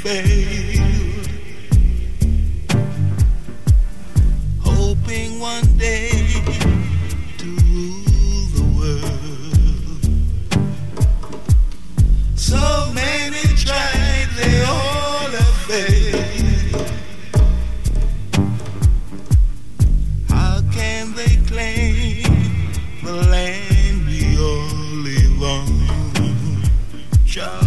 failed, hoping one day to rule the world. So many tried, they all have failed. How can they claim the land we all live on? Child,